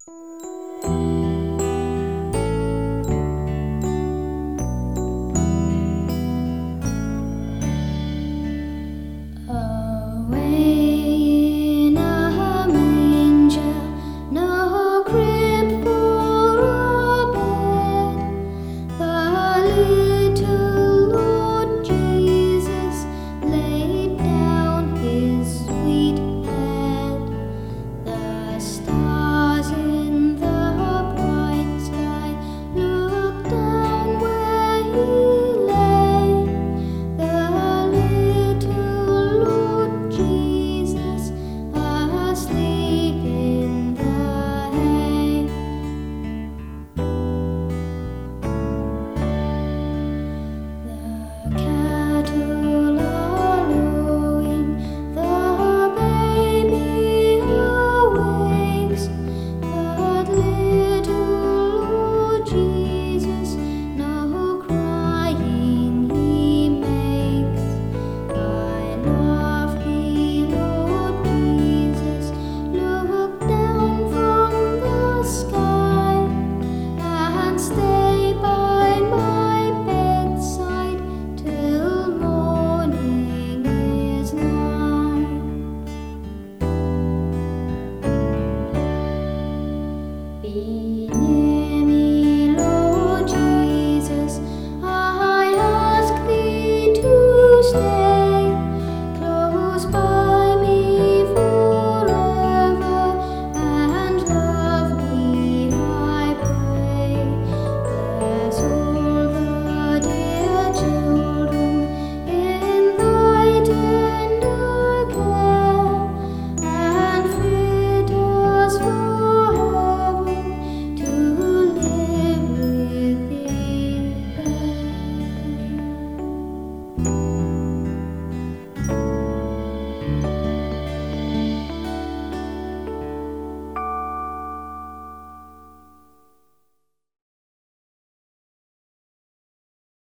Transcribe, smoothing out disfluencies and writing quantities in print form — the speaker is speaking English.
Away in a manger, no crib for a bed, the little Lord Jesus laid down his sweet head. The stars in the bright sky looked down where he lay. The little Lord Jesus asleep in the hay. The cattle are lowing, the baby awakes, but little Lord Jesus no crying he makes. I love thee, Lord Jesus, look down from the sky and stay by my bedside till morning is nigh. Be